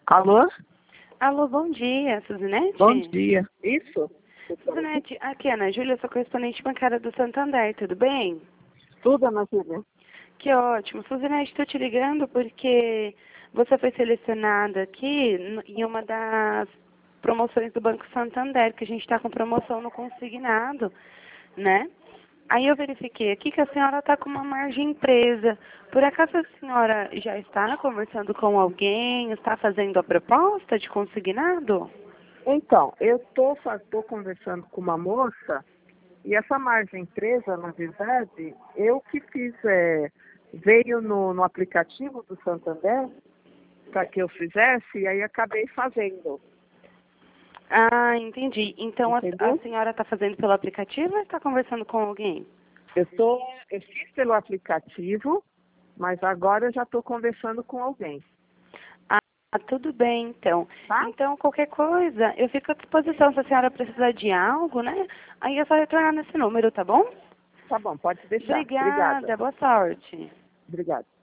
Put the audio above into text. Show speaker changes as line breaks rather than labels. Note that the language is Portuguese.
Alô?
Alô, bom dia, Suzinete?
Bom dia. Isso?
Suzinete, aqui é a Ana Júlia, sou correspondente bancária do Santander, tudo bem?
Tudo, Ana Júlia.
Que ótimo. Suzinete, estou te ligando porque você foi selecionada aqui em uma das promoções do Banco Santander, que a gente está com promoção no consignado, né? Aí eu verifiquei aqui que a senhora está com uma margem presa. Por acaso a senhora já está conversando com alguém, está fazendo a proposta de consignado?
Então, eu tô conversando com uma moça e essa margem presa, na verdade, eu que fiz, veio no aplicativo do Santander para que eu fizesse e aí acabei fazendo.
Ah, entendi. Então a
Entendeu?
senhora está fazendo pelo aplicativo ou está conversando com alguém?
Eu fiz pelo aplicativo, mas agora eu já estou conversando com alguém,
Ah, tudo bem, então.
tá?
Então, qualquer coisa, eu fico à disposição se a senhora precisar de algo, né? Aí é só retornar nesse número, tá bom?
Tá bom, pode deixar. Obrigada.
Obrigada, boa sorte.
Obrigada.